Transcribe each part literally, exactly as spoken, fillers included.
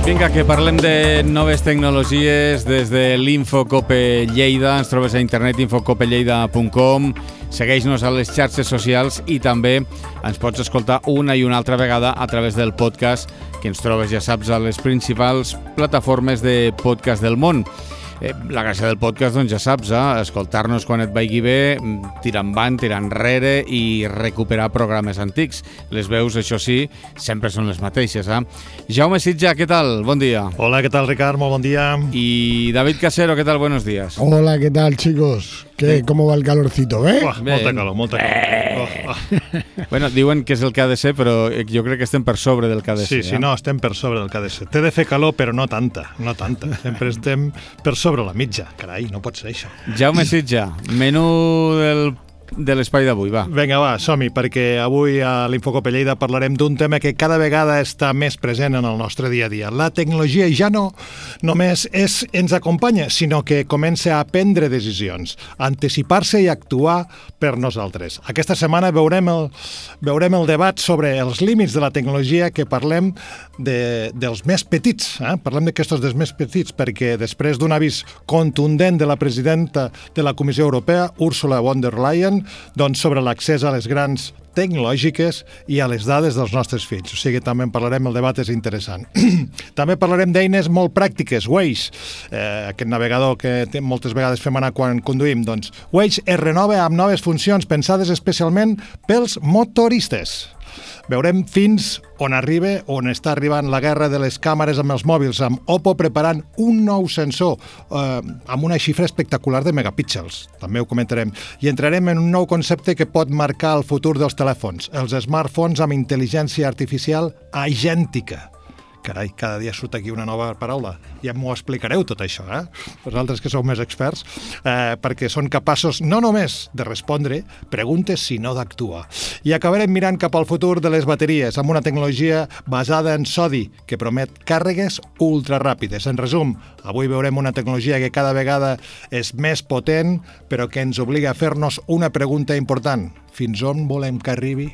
Vinga, que parlem de noves tecnologies des de l'Infocope Lleida. Ens trobes a internet infocope lleida punt com. Segueix-nos a les xarxes socials i també ens pots escoltar una i una altra vegada a través del podcast que ens trobes, ja saps, a les principals plataformes de podcast del món. Eh, la gràcia del podcast, doncs ja saps, eh? Escoltar-nos quan et vagi bé, tirar endavant, tirar enrere i recuperar programes antics. Les veus, això sí, sempre són les mateixes. Eh? Jaume Sitja, què tal? Bon dia. Hola, ¿qué tal, Ricard? Molt bon dia. Y David Casero, ¿qué tal? Buenos días. Hola, ¿qué tal, chicos? ¿Qué, ¿Cómo va el calorcito, eh? Oh, molta calor, molta calor. Oh, oh. Bueno, diuen que és el que ha de ser, però jo crec que estem per sobre del que ha de sí, ser. Sí, sí, eh? no, estem per sobre del que ha de ser. Té de fer calor, però no tanta, no tanta. Sempre estem per sobre la mitja. Carai, no pot ser això. Jaume Sitja, menú del de l'espai d'avui, va. Vinga, va, som-hi, perquè avui a l'Infocope Lleida parlarem d'un tema que cada vegada està més present en el nostre dia a dia. La tecnologia ja no només és, ens acompanya, sinó que comença a prendre decisions, a anticipar-se i actuar per nosaltres. Aquesta setmana veurem el, veurem el debat sobre els límits de la tecnologia, que parlem de, dels més petits, eh? Parlem d'aquestos dels més petits, perquè després d'un avís contundent de la presidenta de la Comissió Europea, Ursula von der Leyen, doncs sobre l'accés a les grans tecnològiques i a les dades dels nostres fills. O sigui, també en parlarem, el debat és interessant. També parlarem d'eines molt pràctiques. Waze, eh, aquest navegador que moltes vegades fem anar quan conduïm, doncs Waze es renova amb noves funcions pensades especialment pels motoristes. Veurem fins on arriba, on està arribant la guerra de les càmeres amb els mòbils, amb Oppo preparant un nou sensor eh, amb una xifra espectacular de megapíxels. També ho comentarem. I entrarem en un nou concepte que pot marcar el futur dels telèfons, els smartphones amb intel·ligència artificial agèntica. Carai, cada dia surt aquí una nova paraula. Ja m'ho explicareu tot això, eh? Vosaltres que sou més experts, eh, perquè són capaços no només de respondre preguntes, sinó d'actuar. I acabarem mirant cap al futur de les bateries, amb una tecnologia basada en sodi, que promet càrregues ultraràpides. En resum, avui veurem una tecnologia que cada vegada és més potent, però que ens obliga a fer-nos una pregunta important. Fins on volem que arribi?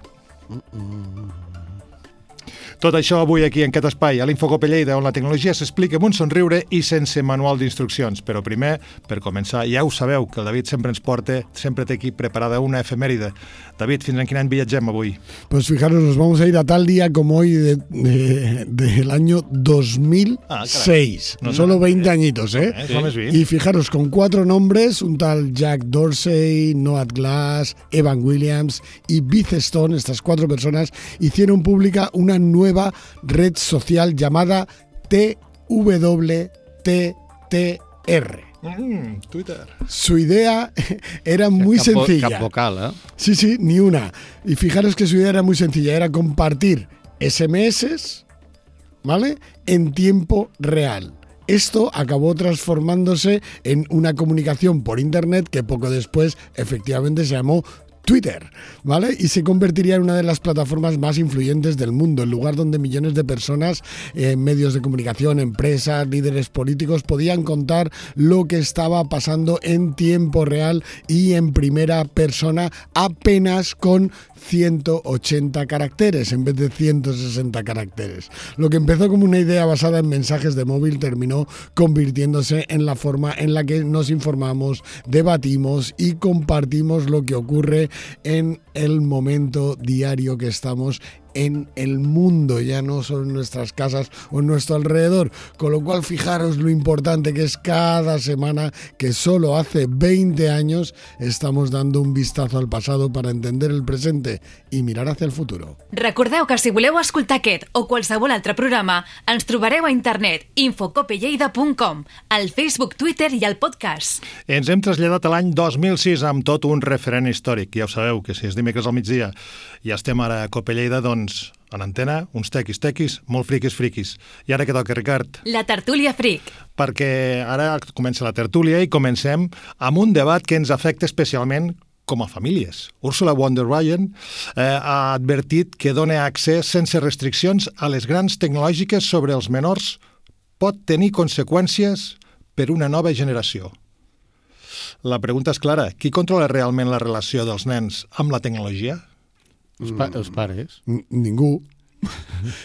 Mm-mm. Tot això avui aquí en aquest espai, a l'Infocope Lleida, on la tecnologia s'explica amb un somriure i sense manual d'instruccions. Però primer, per començar, ja ho sabeu, que el David sempre ens porta, sempre té aquí preparada una efemèride. David, fins en quin any viatgem avui? Pues fijaros, nos vamos a ir a tal día como hoy de, de, del año dos mil seis. Ah, no, Solo no, veinte eh, añitos, ¿eh? eh sí. Més Y fijaros, con cuatro nombres, un tal Jack Dorsey, Noah Glass, Evan Williams y Beth Stone, estas cuatro personas, hicieron pública una nueva red social llamada T W T T R. Mm, Twitter. Su idea era muy cap, sencilla. Cap vocal, ¿eh? Sí, sí, ni una. Y fijaros que su idea era muy sencilla, era compartir S M S, ¿vale?, en tiempo real. Esto acabó transformándose en una comunicación por internet que poco después efectivamente se llamó Twitter, ¿vale? Y se convertiría en una de las plataformas más influyentes del mundo, el lugar donde millones de personas, eh, medios de comunicación, empresas, líderes políticos podían contar lo que estaba pasando en tiempo real y en primera persona, apenas con ciento ochenta caracteres en vez de ciento sesenta caracteres. Lo que empezó como una idea basada en mensajes de móvil terminó convirtiéndose en la forma en la que nos informamos, debatimos y compartimos lo que ocurre en el momento diario que estamos en el mundo, ya no solo en nuestras casas o en nuestro alrededor. Con lo cual, fijaros lo importante que es cada semana, que solo hace veinte años estamos dando un vistazo al pasado para entender el presente i mirar hacia el futuro. Recordeu que si voleu escoltar aquest o qualsevol altre programa, ens trobareu a internet infocope lleida punt com, al Facebook, Twitter i al podcast. Ens hem traslladat a l'any dos mil sis amb tot un referent històric. Ja ho sabeu, que si és dimecres al migdia ja estem ara a Cope Lleida, doncs en antena, uns tequis, tequis, molt friquis, friquis. I ara què toca, Ricard? La tertúlia fric. Perquè ara comença la tertúlia i comencem amb un debat que ens afecta especialment com a famílies. Ursula von der Leyen eh, ha advertit que dona accés sense restriccions a les grans tecnològiques sobre els menors pot tenir conseqüències per una nova generació. La pregunta és clara. Qui controla realment la relació dels nens amb la tecnologia? Els, pa els pares. Ningú.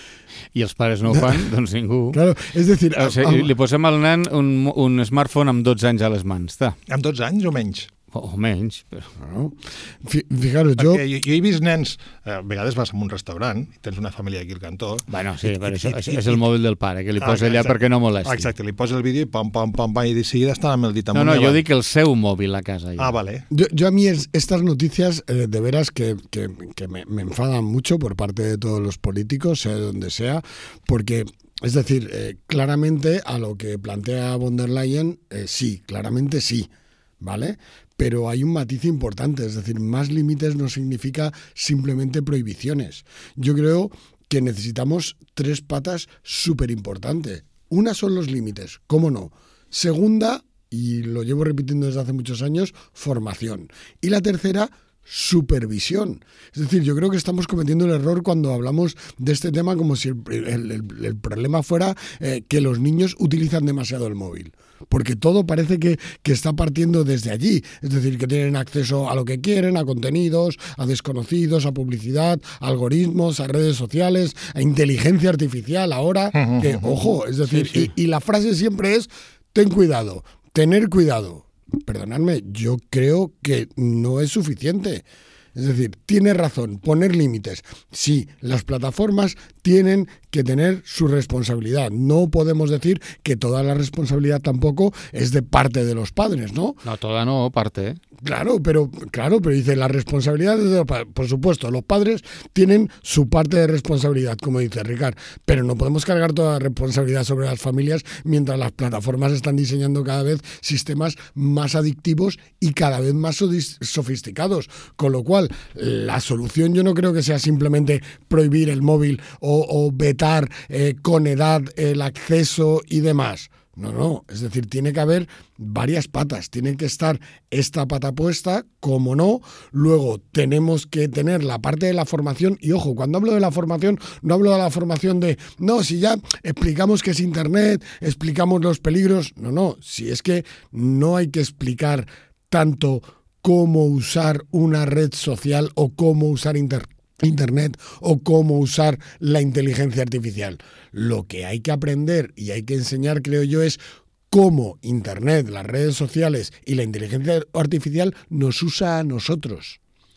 i els pares no ho fan, doncs ningú. Claro, és decir... O sigui, li posem al nen un, un smartphone amb dotze anys a les mans, està. Amb dotze anys o menys? O, o menys. Però... No. Fijaros, jo... Perquè jo, jo he vist nens, eh, a vegades vas a un restaurant i tens una família aquí al cantó... Bueno, sí, i, però i, això, i, això és el mòbil del pare, que li posa ah, allà exacte, perquè no molesti. Exacte, li posa el vídeo i pam, pam, pam, pam, i de seguida estan amb el dit amunt. No, no, i jo avall. dic el seu mòbil a casa. Ja. Ah, vale. Yo, yo a mí es, estas noticias eh, de veras que, que, que me, me enfadan mucho por parte de todos los políticos, sea de donde sea, porque, es decir, eh, claramente a lo que plantea von der Leyen, eh, sí, claramente sí, ¿vale? Pero hay un matiz importante, es decir, más límites no significa simplemente prohibiciones. Yo creo que necesitamos tres patas súper importantes. Una son los límites, ¿cómo no? Segunda, y lo llevo repitiendo desde hace muchos años, formación. Y la tercera, supervisión. Es decir, yo creo que estamos cometiendo el error cuando hablamos de este tema como si el, el, el, el problema fuera eh, que los niños utilizan demasiado el móvil. Porque todo parece que, que está partiendo desde allí. Es decir, que tienen acceso a lo que quieren, a contenidos, a desconocidos, a publicidad, a algoritmos, a redes sociales, a inteligencia artificial ahora. Que, ojo, es decir, sí, sí. Y, y la frase siempre es, ten cuidado, tener cuidado. Perdonadme, yo creo que no es suficiente. Es decir, tiene razón, poner límites. Sí, las plataformas tienen que tener su responsabilidad. No podemos decir que toda la responsabilidad tampoco es de parte de los padres, ¿no? No, toda no, parte, ¿eh? Claro, pero claro, pero dice la responsabilidad es de los padres. Por supuesto, los padres tienen su parte de responsabilidad, como dice Ricard, pero no podemos cargar toda la responsabilidad sobre las familias mientras las plataformas están diseñando cada vez sistemas más adictivos y cada vez más sofisticados. Con lo cual, la solución yo no creo que sea simplemente prohibir el móvil o, o vetar eh, con edad el acceso y demás. No, no, es decir, tiene que haber varias patas, tiene que estar esta pata puesta, como no, luego tenemos que tener la parte de la formación, y ojo, cuando hablo de la formación, no hablo de la formación de, no, si ya explicamos qué es Internet, explicamos los peligros, no, no, si es que no hay que explicar tanto cómo usar una red social o cómo usar Internet. Internet o cómo usar la inteligencia artificial. Lo que hay que aprender y hay que enseñar, creo yo, es cómo Internet, las redes sociales y la inteligencia artificial nos usa a nosotros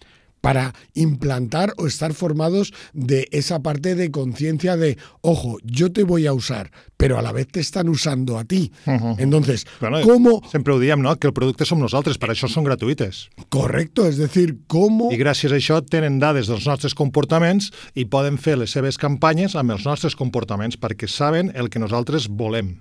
para implantar o estar formados de esa parte de conciencia de, ojo, yo te voy a usar, però a la vez te estan usando a ti. Uh-huh. Entonces, bueno, ¿cómo...? Sempre ho diem, no?, que el producte som nosaltres, per això són gratuïtes. Correcto, es decir, ¿cómo...? I gràcies a això tenen dades dels nostres comportaments i poden fer les seves campanyes amb els nostres comportaments perquè saben el que nosaltres volem.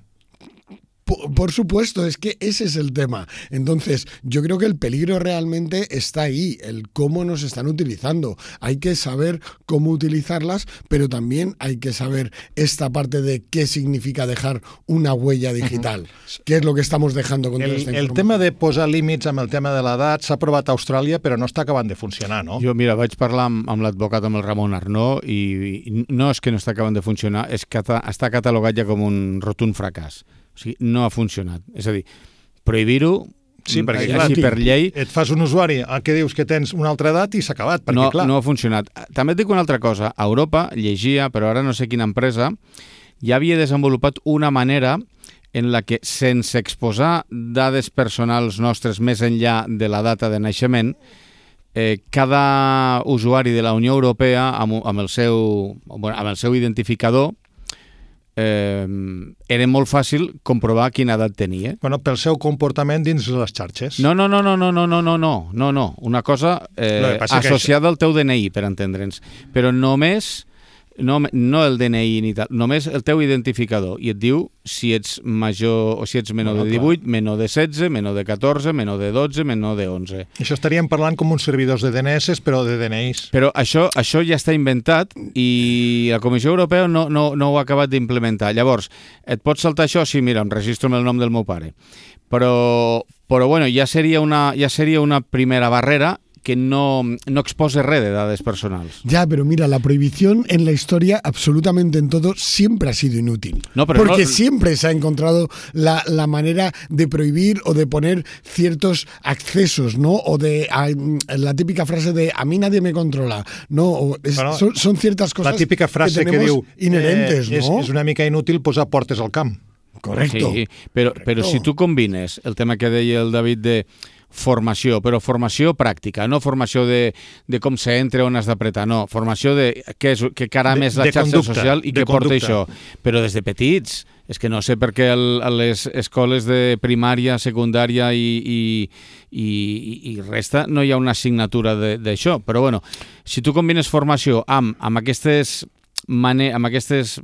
Por, por supuesto, es que ese es el tema. Entonces, yo creo que el peligro realmente está ahí, el cómo nos están utilizando. Hay que saber cómo utilizarlas, pero también hay que saber esta parte de qué significa dejar una huella digital. Uh-huh. ¿Qué es lo que estamos dejando con el, toda esta información? El tema de posar límits amb el tema de l'edat s'ha provat a Austràlia, però no està acabant de funcionar, no? Jo, mira, vaig parlar amb, amb l'advocat, amb el Ramon Arnó, i, i no és que no està acabant de funcionar, és que està catalogat ja com un rotund fracàs. O sigui, no ha funcionat. És a dir, prohibir-ho, sí, perquè, clar, així per llei... Et fas un usuari a què dius que tens una altra edat i s'ha acabat, perquè no, clar... No ha funcionat. També et dic una altra cosa. A Europa, llegia, però ara no sé quina empresa, ja havia desenvolupat una manera en la que, sense exposar dades personals nostres més enllà de la data de naixement, eh, cada usuari de la Unió Europea, amb, amb, el, seu, bueno, amb el seu identificador, Eh, era molt fàcil comprovar quina edat tenia. Bueno, pel seu comportament dins les xarxes. No, no, no, no, no, no, no, no, no, no. Una cosa eh, no, associada això... al teu D N I, per entendre'ns. Però només, no, no el D N I ni tal, només el teu identificador. I et diu si ets major o si ets menor bueno, de divuit, clar. menor de setze, menor de catorze, menor de dotze, menor de onze. Això estaríem parlant com uns servidors de D N S, però de D N Is. Però això, això ja està inventat i la Comissió Europea no, no, no ho ha acabat d'implementar. Llavors, et pots saltar això? Sí, mira, em registro amb el nom del meu pare. Però, però bueno, ja seria una, ja seria una primera barrera que no, no expose res de dades personals. Ya, pero mira, la prohibición en la historia, absolutamente en todo, siempre ha sido inútil. No, pero porque no... siempre se ha encontrado la, la manera de prohibir o de poner ciertos accesos, ¿no? O de a, la típica frase de a mí nadie me controla, ¿no? O es, bueno, son, son ciertas cosas la típica frase que tenemos que diu, inherentes, eh, ¿no? És, és una mica inútil posar portes al camp. Correcto. Sí, però, Correcto. però si tu combines el tema que deia el David de formació, però formació pràctica, no formació de, de com s'entra, on has d'apretar, no, formació de què, és, què caram és la de xarxa conducta, social i què porta això. Però des de petits, és que no sé per què el, a les escoles de primària, secundària i, i, i, i resta no hi ha una assignatura d'això. Però bueno, si tu combines formació amb, amb aquestes, mane amb aquestes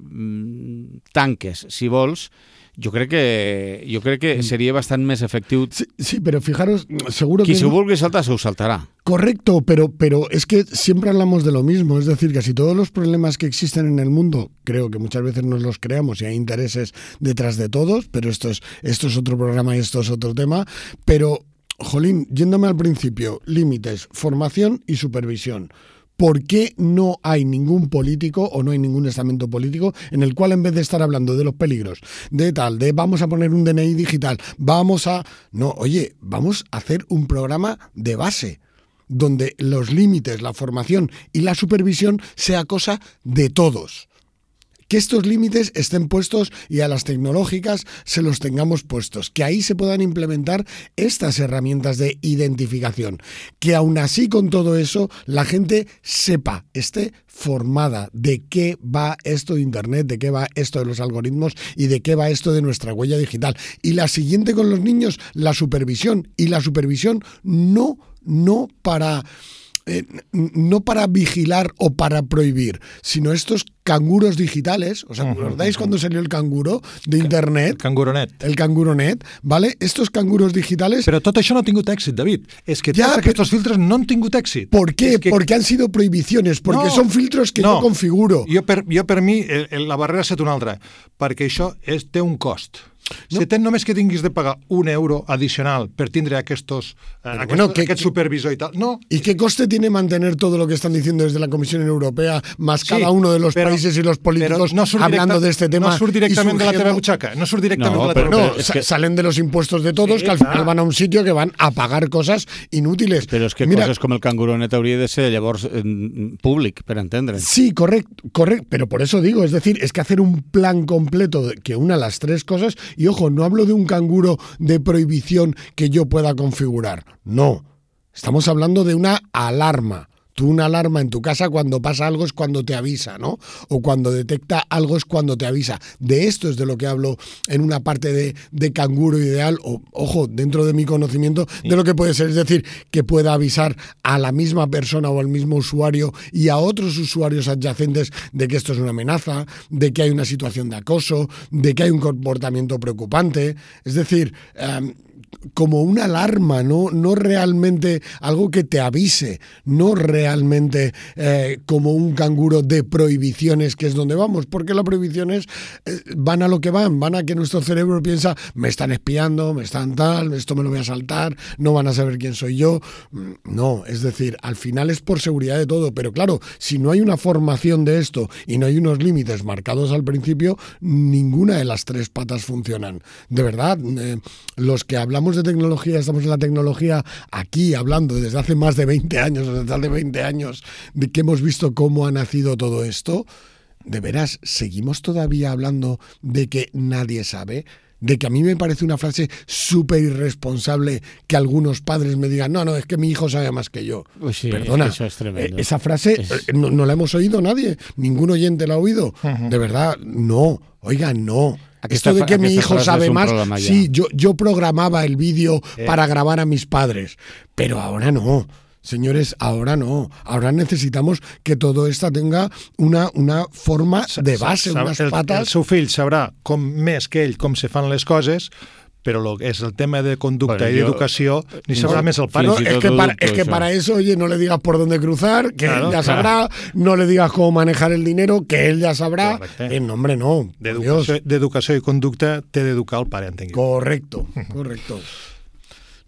mm, tanques, si vols, Yo creo que yo creo que sería bastante más efectivo. Sí, sí, pero fijaros, seguro que... que... si vulgui saltar, se saltará. Correcto, pero, pero es que siempre hablamos de lo mismo. Es decir, que si todos los problemas que existen en el mundo, creo que muchas veces nos los creamos y hay intereses detrás de todos, pero esto es, esto es otro programa y esto es otro tema. Pero, jolín, yéndome al principio, límites, formación y supervisión. ¿Por qué no hay ningún político o no hay ningún estamento político en el cual en vez de estar hablando de los peligros, de tal, de vamos a poner un D N I digital, vamos a... No, oye, vamos a hacer un programa de base donde los límites, la formación y la supervisión sea cosa de todos. Que estos límites estén puestos y a las tecnológicas se los tengamos puestos, que ahí se puedan implementar estas herramientas de identificación, que aún así con todo eso la gente sepa, esté formada de qué va esto de Internet, de qué va esto de los algoritmos y de qué va esto de nuestra huella digital. Y la siguiente con los niños, la supervisión, y la supervisión no, no para... Eh, no para vigilar o para prohibir, sino estos canguros digitales. ¿Os acordáis cuando salió el canguro de Internet? El canguronet. El canguronet, ¿vale? Estos canguros digitales... Però tot això no ha tingut èxit, David. És que ja, tots aquests filtres no han tingut èxit. ¿Por qué? Es que... Porque han sido prohibiciones, porque no, son filtros que no, yo configuro. Jo per, jo per mi, el, la barrera ha estat una altra, perquè això és, té un cost. No. Si tens només que tinguis de pagar un euro adicional per tindre aquestos, eh, aquest, bueno, que, aquest supervisor y tal, no. ¿Y qué coste tiene mantener todo lo que están diciendo desde la Comisión Europea, más sí, cada uno de los pero, países y los políticos no hablando directa, de este tema? No surt directament de la teva butxaca, no surt directament no, de la pero, teva no, butxaca. Que... salen de los impuestos de todos, sí, que al final van a un sitio que van a pagar cosas inútiles. Pero es que Mira, cosas com el canguronet hauria de ser llavors eh, públic, per entendre. Sí, correcto, correcto, pero por eso digo, es decir, es que hacer un plan completo de, que una las tres cosas, y ojo, no hablo de un canguro de prohibición que yo pueda configurar. No, estamos hablando de una alarma. Tú una alarma en tu casa cuando pasa algo es cuando te avisa, ¿no? O cuando detecta algo es cuando te avisa. De esto es de lo que hablo en una parte de, de canguro ideal, o, ojo, dentro de mi conocimiento, de lo que puede ser. Es decir, que pueda avisar a la misma persona o al mismo usuario y a otros usuarios adyacentes de que esto es una amenaza, de que hay una situación de acoso, de que hay un comportamiento preocupante. Es decir... Um, como una alarma, no, no realmente algo que te avise, no realmente eh, como un canguro de prohibiciones, que es donde vamos, porque las prohibiciones eh, van a lo que van, van a que nuestro cerebro piensa, me están espiando, me están tal, esto me lo voy a saltar, no van a saber quién soy yo. No, es decir, al final es por seguridad de todo, pero claro, si no hay una formación de esto y no hay unos límites marcados al principio, ninguna de las tres patas funcionan. De verdad, eh, los que hablamos de tecnología, estamos en la tecnología aquí hablando desde hace más de veinte años, desde hace veinte años, de que hemos visto cómo ha nacido todo esto. De veras, ¿seguimos todavía hablando de que nadie sabe? De que a mí me parece una frase súper irresponsable que algunos padres me digan, no, no, es que mi hijo sabe más que yo. Pues sí, perdona, eso es tremendo. Esa frase es... no, no la hemos oído nadie, ningún oyente la ha oído. Uh-huh. De verdad, no, oiga, no. Aquesta, Esto de que mi hijo sabe más, sí, yo, yo programaba el vídeo eh. para grabar a mis padres, pero ahora no. Señores, ahora no. Ahora necesitamos que todo esto tenga una, una forma de base, Sab, unas el, patas. El seu fill sabrà com més que ell com se fan les coses, però lo que és el tema de conducta bueno, i d'educació ni sabrà no, més el pare. No, es, que para, es que para eso, oye, no le digas por dónde cruzar, que claro, él ya sabrá, claro. No le digas cómo manejar el dinero, que él ya sabrá. En nombre no. D'educació, d'educació i conducta té d'educar el pare, entenc. Correcto, correcto.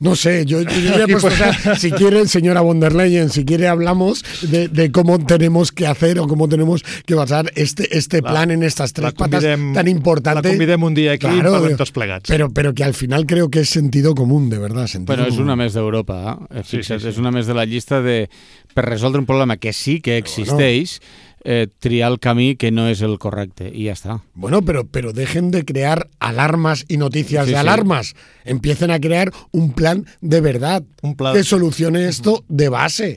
No sé, yo, yo, yo he puesto, o sea, si quiere, señora von der Leyen, si quiere hablamos de, de cómo tenemos que hacer o cómo tenemos que basar este, este plan la, en estas tres patas tan importantes. La convidem un dia aquí claro, i parlem tots plegats. Pero, pero que al final creo que es sentido común, de verdad. Bueno, és una més d'Europa, eh? Sí, sí, sí. És una més de la llista de per resoldre un problema que sí que existeix, bueno. Eh, triar el camí que no es el correcte y ya está. Bueno, pero, pero dejen de crear alarmas y noticias sí, de alarmas. Sí. Empiecen a crear un plan de verdad un plan. que solucione esto de base.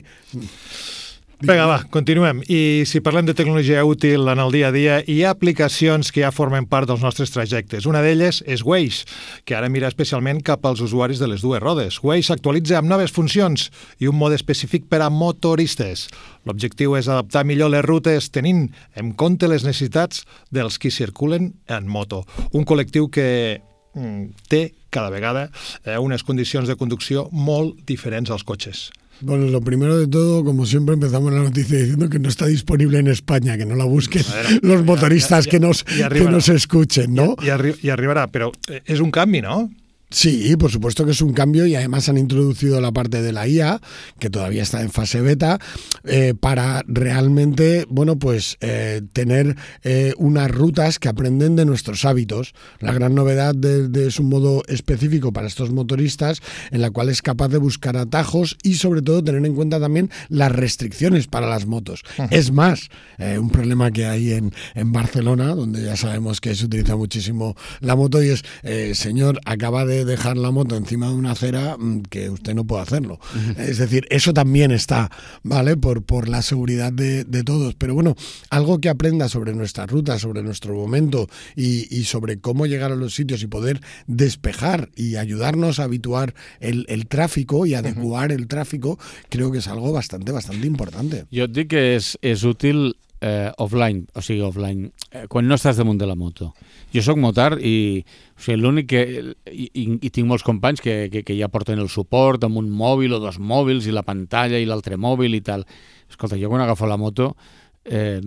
Vinga, va, continuem. I si parlem de tecnologia útil en el dia a dia, hi ha aplicacions que ja formen part dels nostres trajectes. Una d'elles és Waze, que ara mira especialment cap als usuaris de les dues rodes. Waze s'actualitza amb noves funcions i un mode específic per a motoristes. L'objectiu és adaptar millor les rutes tenint en compte les necessitats dels qui circulen en moto. Un col·lectiu que mm, té cada vegada eh, unes condicions de conducció molt diferents als cotxes. Bueno, lo primero de todo, como siempre, empezamos la noticia diciendo que no está disponible en España, que no la busquen ver, los motoristas ya, ya, que, nos, que nos escuchen, ¿no? Y, y, arri y arribará, pero es un cambio, ¿no? Sí, por supuesto que es un cambio y además han introducido la parte de la I A, que todavía está en fase beta, eh, para realmente, bueno, pues eh, tener eh, unas rutas que aprenden de nuestros hábitos. La gran novedad de, de es un modo específico para estos motoristas en la cual es capaz de buscar atajos y sobre todo tener en cuenta también las restricciones para las motos. Uh-huh. Es más, eh, un problema que hay en, en Barcelona, donde ya sabemos que se utiliza muchísimo la moto y es, eh, señor, acaba de dejar la moto encima de una acera que usted no puede hacerlo. Uh-huh. Es decir, eso también está, ¿vale? Por, por la seguridad de, de todos. Pero bueno, algo que aprenda sobre nuestra ruta, sobre nuestro momento y, y sobre cómo llegar a los sitios y poder despejar y ayudarnos a habituar el, el tráfico y adecuar uh-huh. el tráfico, creo que es algo bastante, bastante importante. Jo et dic que és, és útil eh, offline, o sigui, offline, eh, quan no estàs damunt de la moto. Jo soc motard i o sigui, l'únic que... I, i, i tinc molts companys que, que, que ja porten el suport amb un mòbil o dos mòbils i la pantalla i l'altre mòbil i tal. Escolta, jo quan agafo la moto... Eh,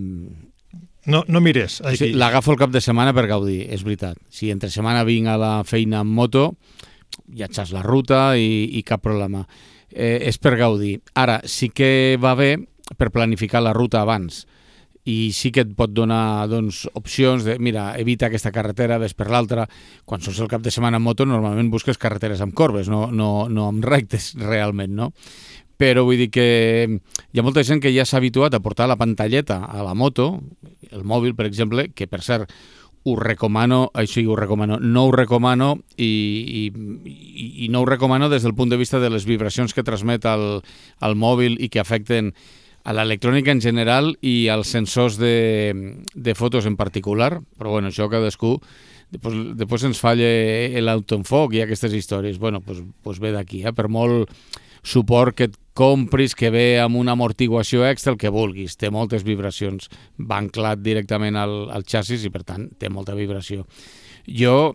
no, no mires. O sigui, l'agafo el cap de setmana per gaudir, és veritat. Si entre setmana vinc a la feina amb moto, ja ets la ruta i, i cap problema. Eh, és per gaudir. Ara, sí que va bé per planificar la ruta abans. I sí que et pot donar doncs, opcions de, mira, evita aquesta carretera, ves per l'altra. Quan surts el cap de setmana en moto, normalment busques carreteres amb corbes, no, no, no amb rectes realment, no? Però vull dir que hi ha molta gent que ja s'ha habituat a portar la pantalleta a la moto, el mòbil, per exemple, que per cert, ho recomano, això ho recomano, no ho recomano i, i, i no ho recomano des del punt de vista de les vibracions que transmet el, el mòbil i que afecten a l'electrònica en general i als sensors de, de fotos en particular, però bueno, això cadascú, després, després ens falla l'autoenfoc i aquestes històries, bueno, pues, pues ve d'aquí, eh? Per molt suport que et compris, que ve amb una amortiguació extra, el que vulguis, té moltes vibracions, va anclat directament al, al xassis i per tant té molta vibració. Jo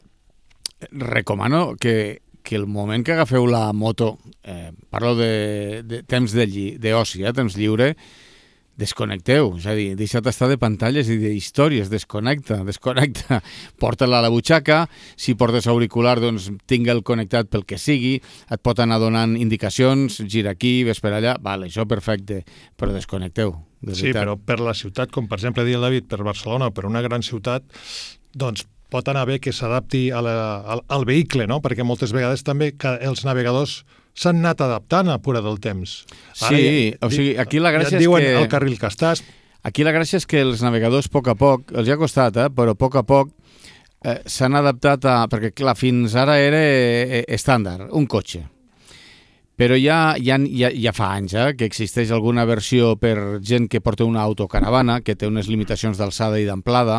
recomano que que el moment que agafeu la moto, eh, parlo de, de temps de lli, d'oci, eh, temps lliure, desconnecteu, és a dir, deixa't estar de pantalles i d'històries, desconnecta, desconnecta, porta-la a la butxaca, si portes auricular, doncs tingue'l connectat pel que sigui, et pot anar donant indicacions, gira aquí, ves per allà, vale, això perfecte, però desconnecteu. De sí, però per la ciutat, com per exemple deia el David, per Barcelona o per una gran ciutat, doncs pot anar bé que s'adapti al, al vehicle, no? Perquè moltes vegades també els navegadors s'han anat adaptant a pura del temps. Ara sí, ja, o sigui, aquí la gràcia ja et diuen és que... el carril que estàs. Aquí la gràcia és que els navegadors, a poc a poc, els ha costat, eh? Però a poc a poc eh, s'han adaptat a... Perquè, clar, fins ara era eh, estàndard, un cotxe. Però ja, ja, ja, ja fa anys eh, que existeix alguna versió per gent que porta una autocaravana, que té unes limitacions d'alçada i d'amplada.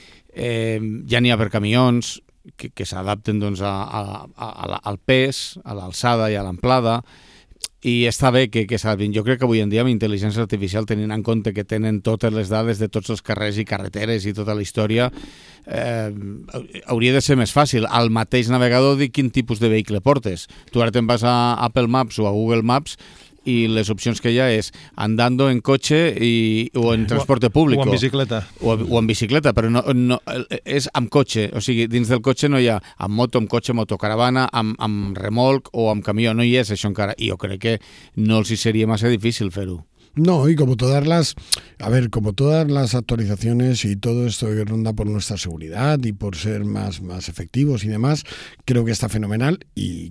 Eh, ja n'hi ha per camions que, que s'adapten doncs, a, a, a, al pes, a l'alçada i a l'amplada, i està bé que, que s'adaptin. Jo crec que avui en dia amb intel·ligència artificial, tenint en compte que tenen totes les dades de tots els carrers i carreteres i tota la història, eh, hauria de ser més fàcil. Al mateix navegador dir quin tipus de vehicle portes. Tu ara te'n vas a Apple Maps o a Google Maps i les opcions que hi ha és andando en cotxe i, o en transporte públic. O en bicicleta. O, o en bicicleta, però no, no, és amb cotxe. O sigui, dins del cotxe no hi ha amb moto, amb cotxe, motocaravana, amb, amb remolc o amb camió. No hi és això encara. I jo crec que no els hi seria massa difícil fer-ho. No, y como todas las, a ver, como todas las actualizaciones y todo esto que ronda por nuestra seguridad y por ser más, más efectivos y demás, creo que está fenomenal y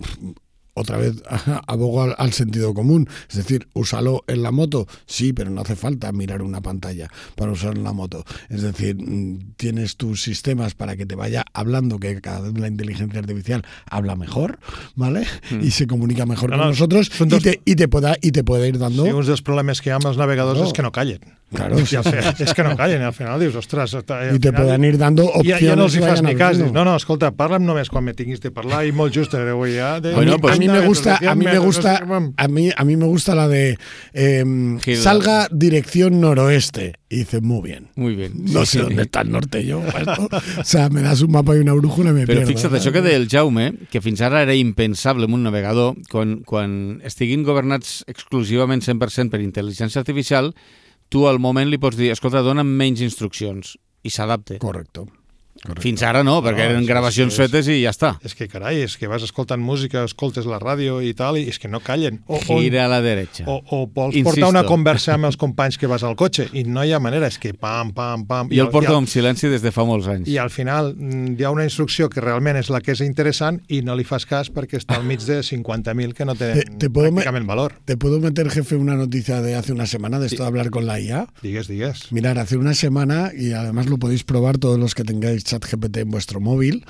otra vez abogo al, al sentido común, es decir, úsalo en la moto, sí, pero no hace falta mirar una pantalla para usar en la moto, es decir, tienes tus sistemas para que te vaya hablando, que cada vez la inteligencia artificial habla mejor, ¿vale? Mm. Y se comunica mejor no, con no, nosotros dos... y, te, y, te pueda, y te puede ir dando... Sí, un dels problemes que hi ha amb els navegadors no. és que no callen. Claro, sí, ja sé, és que no callen, al final dius, ostres... I te poden ir dando opcions... Ja, ja no els hi fas ni cas, no, no, escolta, parla'm només quan me tinguis de parlar i molt just avui ja... De, bueno, pues, a mí me gusta, a mí me gusta, a mí, a mí me gusta la de eh, salga dirección noroeste. Y dice, muy bien. Muy bien. No sí, sé sí. dónde está el norte yo. Esto. O sea, me das un mapa y una brújula y me Però pierdo. Però fixa't, això que deia el Jaume, que fins ara era impensable en un navegador, quan, quan estiguin governats exclusivament cent per cent per intel·ligència artificial, tu al moment li pots dir, escolta, dona'm menys instruccions, i s'adapte. Correcto. Correcte. Fins ara no, perquè no, eren gravacions és, fetes i ja està. És que carai, és que vas escoltant música, escoltes la ràdio i tal, i és que no callen. O, Gira a la derecha. O, o vols Insisto. portar una conversa amb els companys que vas al cotxe i no hi ha manera, és que pam, pam, pam... Jo el porto amb silenci des de fa molts anys. I al final hi ha una instrucció que realment és la que és interessant i no li fas cas perquè està al mig de cincuenta mil que no tenen te, te pràcticament valor. ¿Te puedo meter, jefe, una noticia de hace una semana de esto sí. de hablar con la I A? Digues, digues. Mirar, hace una semana, y además lo podéis probar todos los que tengáis ChatGPT en vuestro móvil,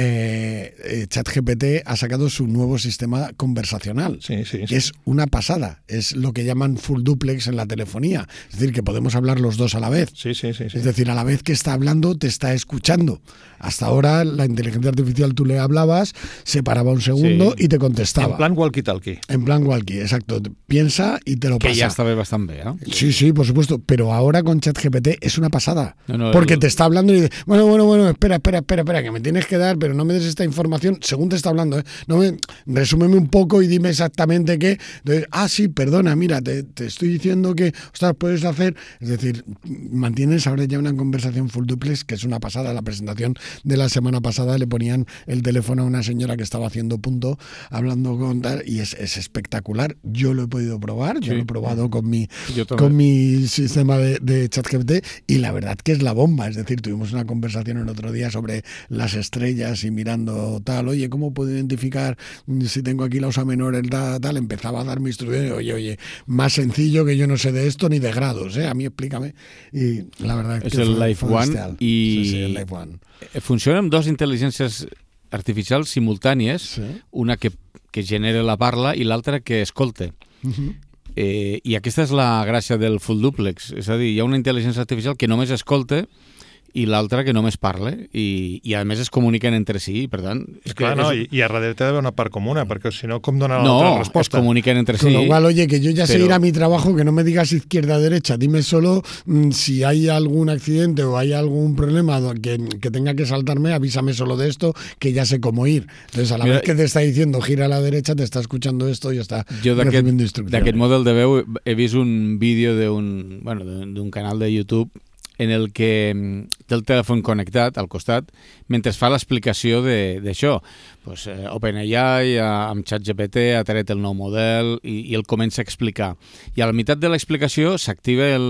eh, eh, ChatGPT ha sacado su nuevo sistema conversacional. Sí, sí, sí. Es una pasada. Es lo que llaman full duplex en la telefonía. Es decir, que podemos hablar los dos a la vez. Sí, sí, sí, sí. Es decir, a la vez que está hablando, te está escuchando. Hasta ahora, la inteligencia artificial, tú le hablabas, se paraba un segundo sí. y te contestaba. En plan walkie-talkie. En plan walkie, exacto. Piensa y te lo que pasa. Que ya está bastante bien, ¿no? Sí, sí, por supuesto. Pero ahora con ChatGPT es una pasada. No, no, porque el... te está hablando y dice, bueno, bueno, bueno, espera, espera, espera, espera, que me tienes que dar, pero no me des esta información según te está hablando, ¿eh? No me, resúmeme un poco y dime exactamente qué. Entonces, ah, sí, perdona, mira, te, te estoy diciendo que, ostras, puedes hacer... Es decir, mantienes ahora ya una conversación full duplex, que es una pasada. La presentación de la semana pasada le ponían el teléfono a una señora que estaba haciendo punto, hablando con tal, y es, es espectacular. Yo lo he podido probar, yo sí. lo he probado con mi, con mi sistema de, de ChatGPT, y la verdad que es la bomba. Es decir, tuvimos una conversación el otro día sobre las estrellas y mirando tal, oye, ¿cómo puedo identificar si tengo aquí la osa menor, el tal, tal? Empezaba a dar mi instrucciones, oye, oye, más sencillo, que yo no sé de esto ni de grados, ¿eh? A mí explícame. Y la verdad es que el Life One i sí, sí, el Life One. Funciona amb dos intel·ligències artificials simultànies, sí. una que, que genera la parla i l'altra que escolta. Uh-huh. Eh, I aquesta és la gràcia del full duplex, és a dir, hi ha una intel·ligència artificial que només escolta i l'altra que només parla i, i a més es comuniquen entre si, per tant... És Clar, que no, és... i, i a darrere té d'haver una part comuna, perquè si no, com donar no, l'altra resposta? No, es comuniquen entre sí. Con lo cual, oye, que yo ya pero... sé ir a mi trabajo, que no me digas izquierda-derecha, dime solo mmm, si hay algún accidente o hay algún problema que, que tenga que saltarme, avísame solo de esto, que ya sé cómo ir. Entonces, a la Mira, vez que te está diciendo gira a la derecha, te está escuchando esto y está recibiendo instrucciones. D'aquest model de veu he vist un vídeo d'un bueno, d'un canal de YouTube en el que té el telèfon connectat al costat mentre fa l'explicació d'això. Pues, eh, OpenAI amb ChatGPT ha tret el nou model i, i el comença a explicar. I a la meitat de l'explicació s'activa el,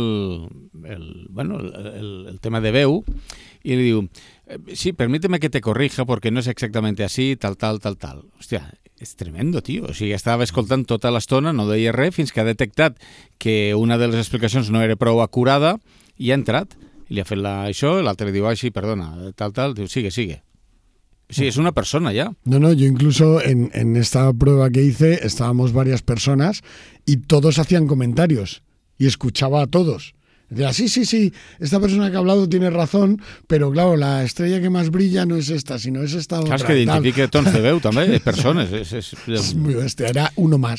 el, bueno, el, el tema de veu i li diu, sí, permíteme que te corrija porque no es exactamente así, tal, tal, tal, tal. Hòstia, és tremendo, tio. O sigui, estava escoltant tota l'estona, no deia res, fins que ha detectat que una de les explicacions no era prou acurada i ha entrat, i li ha fet la, això, l'altre li diu, ah, sí, perdona, tal, tal, diu, sigue, sigue. Sí, es una persona ya. No, no, yo incluso en, en esta prueba que hice estábamos varias personas y todos hacían comentarios y escuchaba a todos. Decía, sí, sí, sí, esta persona que ha hablado tiene razón, pero claro, la estrella que más brilla no es esta, sino es esta otra. Saps que identifica tons de veu també, de persones. És, és... és muy bestia, era uno más.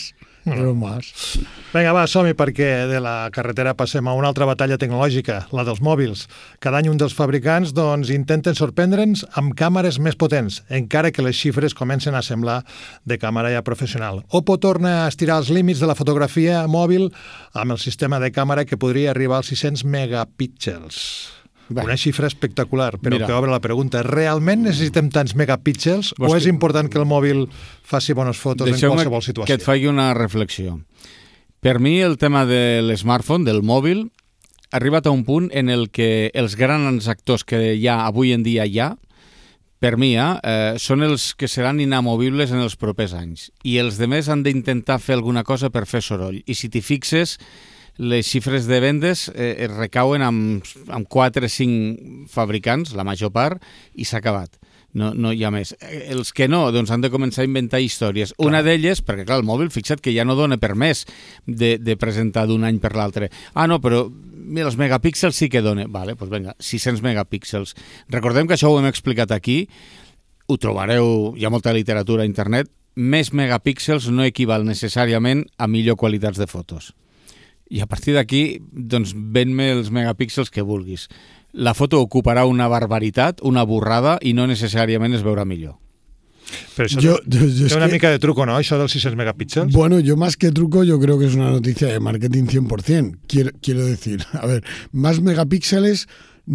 Pero más. Vinga, va, som-hi, perquè de la carretera passem a una altra batalla tecnològica, la dels mòbils. Cada any un dels fabricants doncs, intenten sorprendre'ns amb càmeres més potents, encara que les xifres comencen a semblar de càmera ja professional. Oppo torna a estirar els límits de la fotografia mòbil amb el sistema de càmera que podria arribar als sis-cents megapíxels. Bé. Una xifra espectacular, però Mira. que obre la pregunta. Realment necessitem tants megapíxels o és important que el mòbil faci bones fotos en qualsevol situació? Que et faci una reflexió. Per mi el tema de l'smartphone, del mòbil, ha arribat a un punt en el que els grans actors que hi ha avui en dia hi ha, per mi, eh, són els que seran inamovibles en els propers anys. I els demés han d'intentar fer alguna cosa per fer soroll. I si t'hi fixes, les xifres de vendes eh, es recauen amb, amb quatre o cinc fabricants, la major part, i s'ha acabat. No, no hi ha més. Els que no, doncs han de començar a inventar històries. Clar. Una d'elles, perquè clar, el mòbil, fixa't que ja no dona per més de, de presentar d'un any per l'altre. Ah, no, però mira, els megapíxels sí que dona. Vale, doncs vinga, sis-cents megapíxels. Recordem que això ho hem explicat aquí, ho trobareu, hi ha molta literatura a internet, més megapíxels no equival necessàriament a millor qualitats de fotos. I a partir d'aquí, doncs, ven-me els megapíxels que vulguis. La foto ocuparà una barbaritat, una borrada, i no necessàriament es veurà millor. Pero eso yo, yo, yo es una que, mica de truco, ¿no? Eso de los seis megapíxeles. Bueno, yo más que truco, yo creo que es una noticia de marketing cien por ciento. Quiero, quiero decir, a ver, más megapíxeles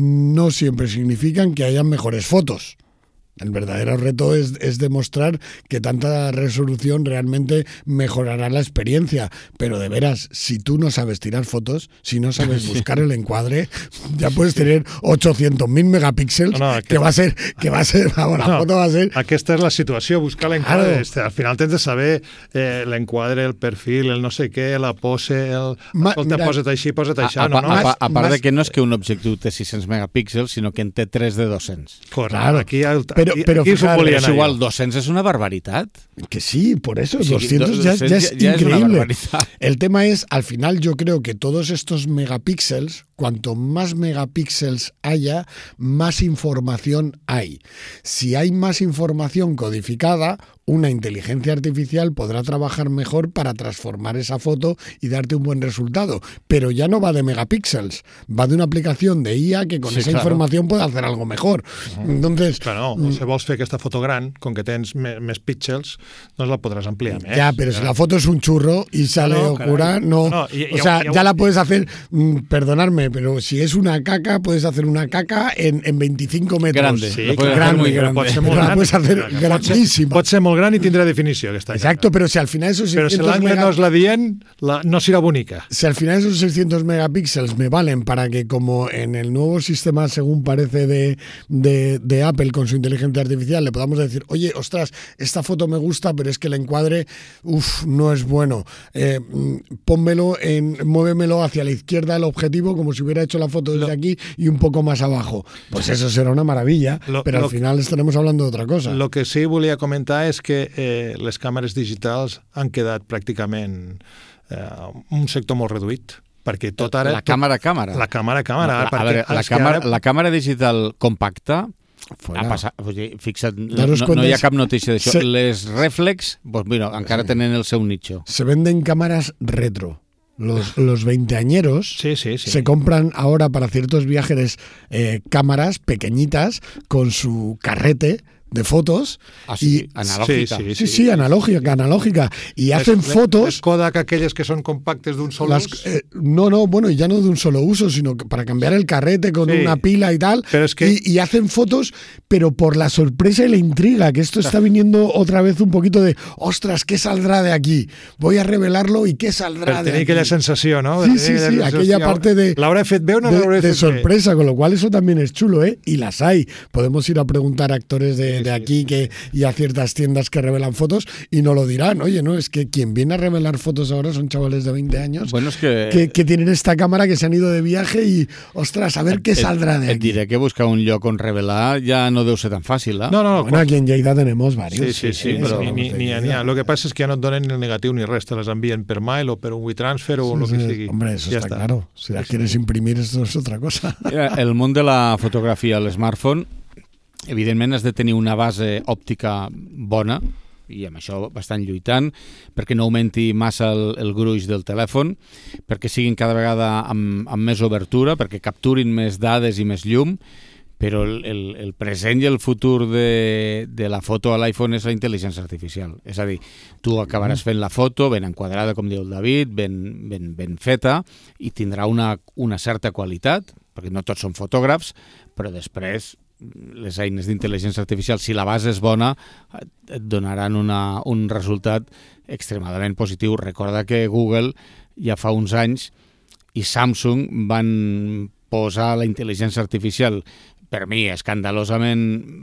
no siempre significan que hayan mejores fotos. El verdadero reto es, es demostrar que tanta resolución realmente mejorará la experiencia. Pero de veras, si tú no sabes tirar fotos, si no sabes buscar el encuadre, ya puedes tener ochocientos mil megapíxeles, no, no, que, va a ser, que va a ser, vamos, la no, foto va a ser... Aquesta és la situació, buscar l'enquadre. Claro. Este, al final tens de saber eh, l'enquadre, el perfil, el no sé què, la pose, el... Ma, escolta, mira, posa't així, posa't això, a, no? no? A, a, a part de que no és que un objectiu té sis-cents megapíxels, sinó que en té tres de dos-cents. Correcte. Claro. Aquí el... Pero, pero aquí fijar, es igual, doscientos es una barbaridad. Que sí, por eso, sí, doscientos ya, ya, ya es ya increíble. Es el tema es, al final yo creo que todos estos megapíxeles, cuanto más megapíxeles haya, más información hay. Si hay más información codificada, una inteligencia artificial podrá trabajar mejor para transformar esa foto y darte un buen resultado. Pero ya no va de megapíxeles, va de una aplicación de I A que con sí, esa claro. información puede hacer algo mejor. Uh-huh. Entonces, claro, si vols fer aquesta foto gran, con que tens més, més píxels, doncs la podràs ampliar més. Ya, pero si la foto es un churro y sale no, oscura, no. no y, y, o sea, y, y, ya la puedes hacer, mmm, perdonadme, pero si es una caca, puedes hacer una caca en, en veinticinco metros. Grande, sí, grande, grande, muy grande. Pot ser molt gran, la puedes hacer pot grandísima. Pot ser molt gran i tindrà definició. Aquesta Exacto, caca. Pero si al final esos Pero si l'angle mega... no es la dient, la, no serà bonica. Si al final esos seiscientos megapíxeles me valen para que, como en el nuevo sistema, según parece, de, de, de Apple con su inteligencia artificial, le podamos decir, oye, ostras, esta foto me gusta, pero es que el encuadre, uff, no es bueno. Eh, pónmelo en, muévemelo hacia la izquierda del objetivo, como si hubiera hecho la foto desde lo, aquí y un poco más abajo. Pues eso será una maravilla, lo, pero lo, al final estaremos hablando de otra cosa. Lo que sí volia comentar és que eh, les càmeres digitals han quedat pràcticament eh, un sector molt reduït. Perquè tot ara... La càmera a càmera. La càmera a càmera. La, a veure, la, càmera, ara... la càmera digital compacta ha passat, fixa't, no, no hi ha cap notícia d'això. Se... Les reflex, pues mira, encara sí. tenen el seu nicho. Se venden cámaras retro. Los, los veinteañeros sí, sí, sí. se compran ahora para ciertos viajes eh, cámaras pequeñitas con su carrete de fotos. Ah, sí, y, analógica. Sí, sí, sí, sí, sí, analógica, analógica. Y les, hacen fotos... Les Kodak, aquelles que son compactes de un solo las, uso. Eh, no, no, bueno, y ya no de un solo uso, sino que para cambiar el carrete con sí. una pila y tal. Pero es que... y, y hacen fotos, pero por la sorpresa y la intriga, que esto está viniendo otra vez un poquito de, ostras, ¿qué saldrá de aquí? Voy a revelarlo y ¿qué saldrá pero de aquí? aquella sensación, ¿no? Sí, sí, sí, aquella parte de... L'hauré fet bé o no de, l'hauré de fet sorpresa, bé. Con lo cual eso también es chulo, ¿eh? Y las hay. Podemos ir a preguntar a actores de, sí, de sí, aquí sí. que y a ciertas tiendas que revelan fotos y no lo dirán. Oye, no, es que quien viene a revelar fotos ahora son chavales de veinte años bueno, es que... Que, que tienen esta cámara, que se han ido de viaje y, ostras, a ver qué et, saldrá de et aquí. Et diré que buscar un lloc on revelar ja no deu ser tan fàcil, ¿eh? No, no, no. Bueno, aquí en Lleida tenemos varios. Sí, sí, sí, sí però ni, ni, ni, ni, lo que pasa es que ja no et donen ni el negatiu ni res, te les envien per mail o per un WeTransfer o sí, lo que sí. sigui. Hombre, eso ja está, està claro. Si la sí, quieres sí. imprimir, esto es otra cosa. El món de la fotografia, el smartphone, evidentment has de tenir una base òptica bona, i amb això bastant lluitant, perquè no augmenti massa el, el gruix del telèfon, perquè siguin cada vegada amb, amb més obertura, perquè capturin més dades i més llum, però el, el, el present i el futur de, de la foto a l'iPhone és la intel·ligència artificial. És a dir, tu acabaràs fent la foto ben enquadrada, com diu el David, ben, ben, ben feta, i tindrà una, una certa qualitat, perquè no tots són fotògrafs, però després les eines d'intel·ligència artificial, si la base és bona, et donaran una, un resultat extremadament positiu. Recorda que Google ja fa uns anys i Samsung van posar la intel·ligència artificial, per mi, escandalosament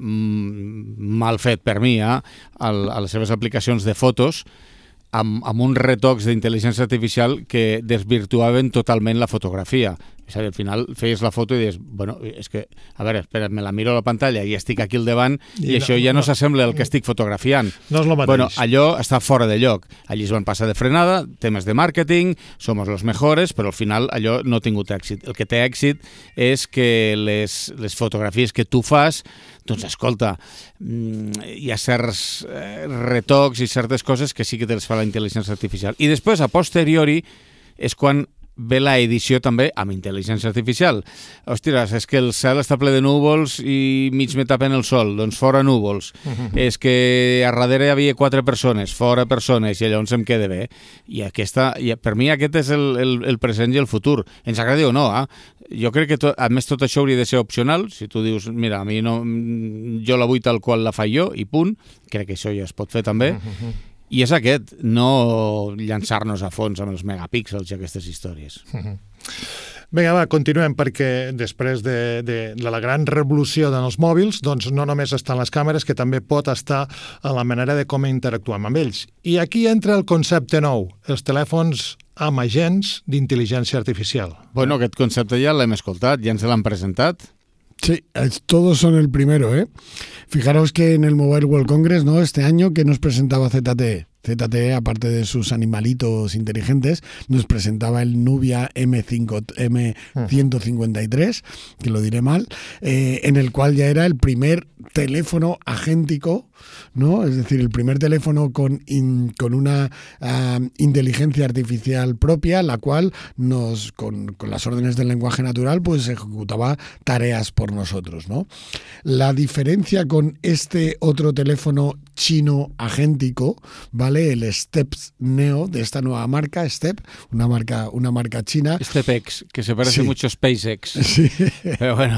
mal fet per mi, eh, a les seves aplicacions de fotos, amb, amb uns retocs d'intel·ligència artificial que desvirtuaven totalment la fotografia. És a dir, al final feies la foto i dius, bueno, és que, a veure, espera, me la miro a la pantalla i estic aquí al davant i, i això no, ja no, no s'assembla al que estic fotografiant. No és el mateix. Bueno, allò està fora de lloc. Allí es van passar de frenada, temes de màrqueting, somos los mejores, però al final allò no ha tingut èxit. El que té èxit és que les, les fotografies que tu fas, doncs escolta, hi ha certs retocs i certes coses que sí que te les fa la intel·ligència artificial. I després, a posteriori, és quan ve la edició també amb intel·ligència artificial. Ostres, és que el cel està ple de núvols i mig me tapen el sol, doncs fora núvols. Uh-huh. És que a darrere hi havia quatre persones, fora persones, i llavors em queda bé. I aquesta, i per mi aquest és el, el, el present i el futur. Ens agradi o no, eh? Jo crec que, tot, a més, tot això hauria de ser opcional. Si tu dius, mira, a mi no, jo la vull tal qual la faig jo, i punt, crec que això ja es pot fer també. Uh-huh. I és aquest, no llançar-nos a fons amb els megapíxels i aquestes històries. Uh-huh. Vinga, va, continuem, perquè després de, de, de la gran revolució dels mòbils, doncs no només estan les càmeres, que també pot estar a la manera de com interactuem amb ells. I aquí entra el concepte nou, els telèfons amb agents d'intel·ligència artificial. Bueno, aquest concepte ja l'hem escoltat, ja ens l'han presentat. Sí, todos son el primero, ¿eh? Fijaros que en el Mobile World Congress, ¿no?, este año, que nos presentaba Z T E. Z T E, aparte de sus animalitos inteligentes, nos presentaba el Nubia M cinco, M ciento cincuenta y tres, que lo diré mal, eh, en el cual ya era el primer teléfono agéntico, ¿no? Es decir, el primer teléfono con, in, con una uh, inteligencia artificial propia, la cual nos, con, con las órdenes del lenguaje natural, pues ejecutaba tareas por nosotros, ¿no? La diferencia con este otro teléfono chino agéntico, ¿vale? El Steps Neo de esta nueva marca, Step, una marca, una marca china. StepX, que se parece sí. mucho a SpaceX. Sí. Pero bueno.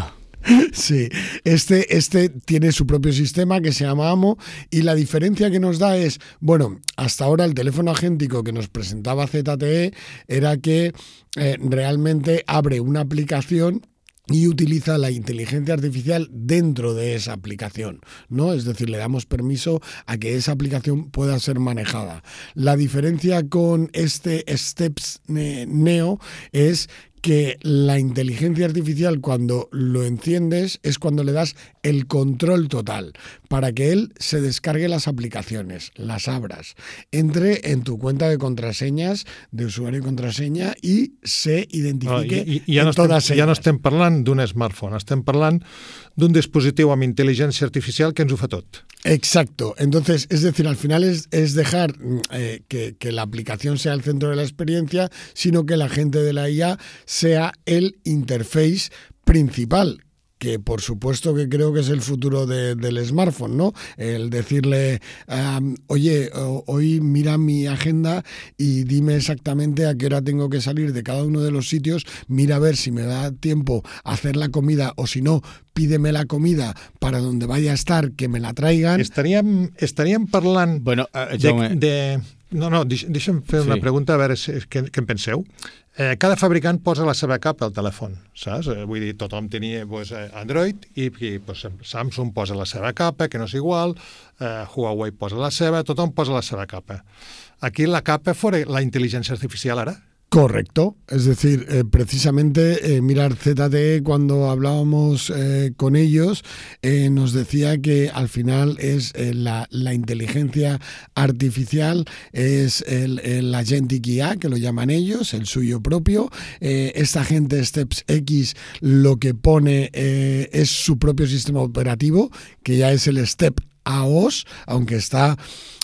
Sí, este, este tiene su propio sistema que se llama Amo, y la diferencia que nos da es, bueno, hasta ahora el teléfono agéntico que nos presentaba Z T E era que eh, realmente abre una aplicación y utiliza la inteligencia artificial dentro de esa aplicación, ¿no? Es decir, le damos permiso a que esa aplicación pueda ser manejada. La diferencia con este Steps Neo es que la inteligencia artificial, cuando lo enciendes, es cuando le das el control total para que él se descargue las aplicaciones, las abras, entre en tu cuenta de contraseñas, de usuario y contraseña, y se identifique oh, i, i ja en no estem, todas ellas. Ja no estem parlant d'un smartphone, estem parlant d'un dispositiu amb intel·ligència artificial que ens ho fa tot. Exacto. Entonces, es decir, al final es, es dejar eh, que, que la aplicación sea el centro de la experiencia, sino que la gente de la I A sea el interface principal, que por supuesto que creo que es el futuro de, del smartphone, ¿no? El decirle, um, oye, hoy mira mi agenda y dime exactamente a qué hora tengo que salir de cada uno de los sitios, mira a ver si me da tiempo a hacer la comida, o si no, pídeme la comida para donde vaya a estar, que me la traigan. Estaríem, estaríem parlant bueno, uh, de, de... No, no, deix, deixa'm fer sí. una pregunta, a veure si, què, què en penseu. Eh, cada fabricant posa la seva capa al telèfon, saps? Eh, vull dir, tothom tenia pues, Android i, i pues, Samsung posa la seva capa, que no és igual, eh, Huawei posa la seva, tothom posa la seva capa. Aquí la capa fora la intel·ligència artificial ara? Correcto, es decir, eh, precisamente eh, mirar Z T E, cuando hablábamos eh, con ellos, eh, nos decía que al final es eh, la, la inteligencia artificial, es el, el Agentic I A, que lo llaman ellos, el suyo propio. Eh, esta gente Steps X lo que pone eh, es su propio sistema operativo, que ya es el Step A O S, aunque está